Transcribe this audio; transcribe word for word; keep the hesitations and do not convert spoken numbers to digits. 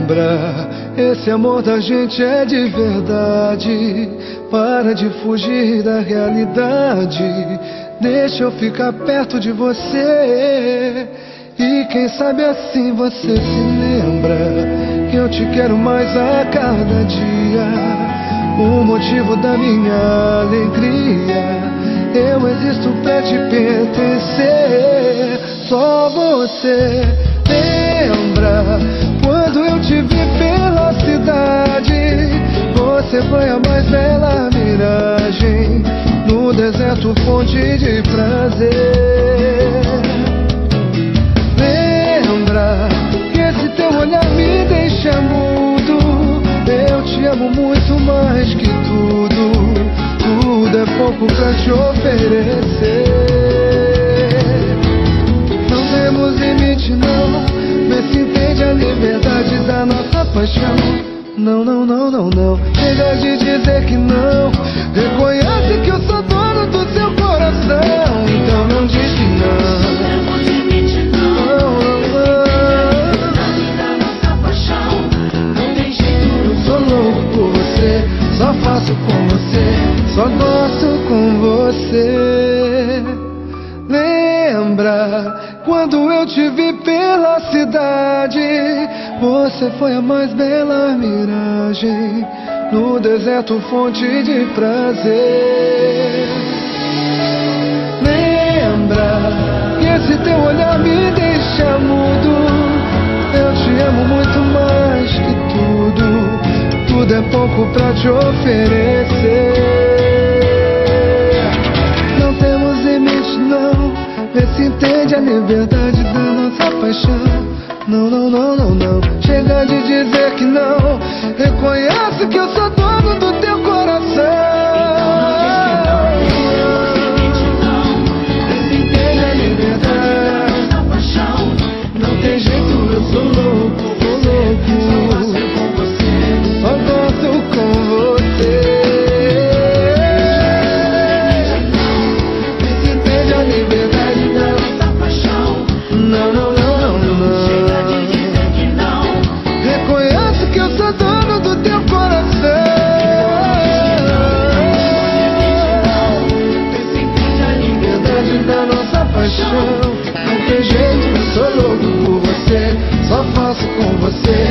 Lembra, esse amor da gente é de verdade. Para de fugir da realidade. Deixa eu ficar perto de você. E quem sabe assim você se lembra que eu te quero mais a cada dia. O motivo da minha alegria. Eu existo pra te pertencer. Só você. Lembra quando eu te vi pela cidade? Você foi a mais bela miragem. No deserto fonte de prazer. Lembra que esse teu olhar me deixa mudo. Eu te amo muito mais que tudo. Tudo é pouco pra te oferecer. Não temos limite não. Vê se entende a liberdade da nossa paixão. Não, não, não, não, não. Chega de dizer que não. Reconhece que eu sou dono do seu coração. Então não diz que não. Não temos limite não. Não, não, não. Liberdade da nossa paixão. Não tem jeito. Eu sou louco por você. Só faço com você. Só gosto com você. Lembra quando eu te vi pela cidade? Você foi a mais bela miragem. No deserto fonte de prazer. Lembra que esse teu olhar me deixa mudo. Eu te amo muito mais que tudo. Tudo é pouco pra te oferecer. Não temos limite não. Vê se entende a liberdade da nossa paixão. Não, não, não, não, não. Chega de dizer que não. Reconhece que eu sou dono do teu coração. Vê se entende a liberdade da nossa paixão. Não tem jeito, eu sou louco, sou louco. Só gosto com você. Vê se entende a liberdade da nossa paixão. Não, não, não, não, não. Chega de dizer que não. Reconhece que eu sou dono do teu coração. Vê se entende a Liberdade da nossa paixão. Não tem jeito, eu sou louco por você. Só faço com você.